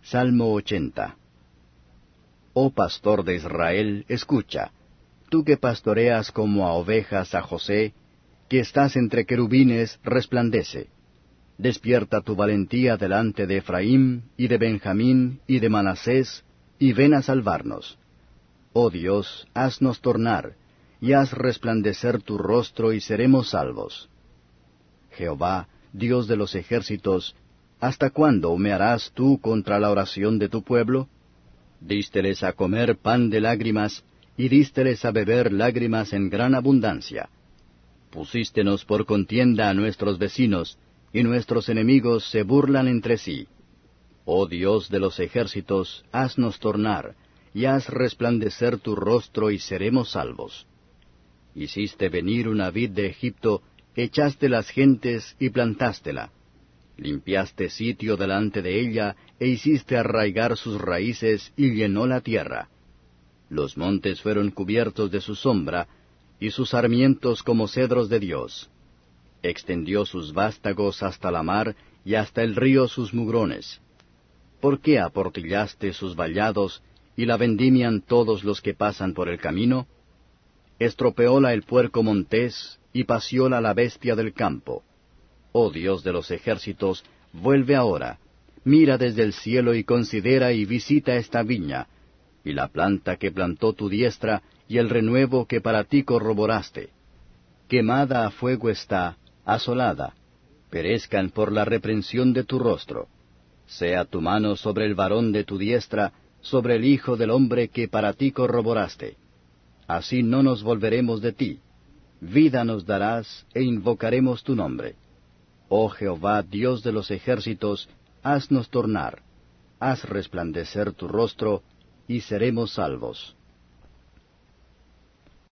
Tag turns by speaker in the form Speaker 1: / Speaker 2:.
Speaker 1: Salmo 80. Oh pastor de Israel, escucha, tú que pastoreas como a ovejas a José, que estás entre querubines, resplandece. Despierta tu valentía delante de Efraín, y de Benjamín, y de Manasés, y ven a salvarnos. Oh Dios, haznos tornar, y haz resplandecer tu rostro, y seremos salvos. Jehová, Dios de los ejércitos, ¿hasta cuándo humearás tú contra la oración de tu pueblo? Dísteles a comer pan de lágrimas, y dísteles a beber lágrimas en gran abundancia. Pusístenos por contienda a nuestros vecinos, y nuestros enemigos se burlan entre sí. Oh Dios de los ejércitos, haznos tornar, y haz resplandecer tu rostro, y seremos salvos. Hiciste venir una vid de Egipto, echaste las gentes y plantástela. Limpiaste sitio delante de ella, e hiciste arraigar sus raíces, y llenó la tierra. Los montes fueron cubiertos de su sombra, y sus sarmientos como cedros de Dios. Extendió sus vástagos hasta la mar, y hasta el río sus mugrones. ¿Por qué aportillaste sus vallados, y la vendimian todos los que pasan por el camino? Estropeóla el puerco montés, y pacióla la bestia del campo. Oh Dios de los ejércitos, vuelve ahora, mira desde el cielo y considera y visita esta viña, y la planta que plantó tu diestra, y el renuevo que para ti corroboraste. Quemada a fuego está, asolada, perezcan por la reprensión de tu rostro. Sea tu mano sobre el varón de tu diestra, sobre el hijo del hombre que para ti corroboraste. Así no nos volveremos de ti. Vida nos darás, e invocaremos tu nombre. Oh Jehová, Dios de los ejércitos, haznos tornar, haz resplandecer tu rostro, y seremos salvos.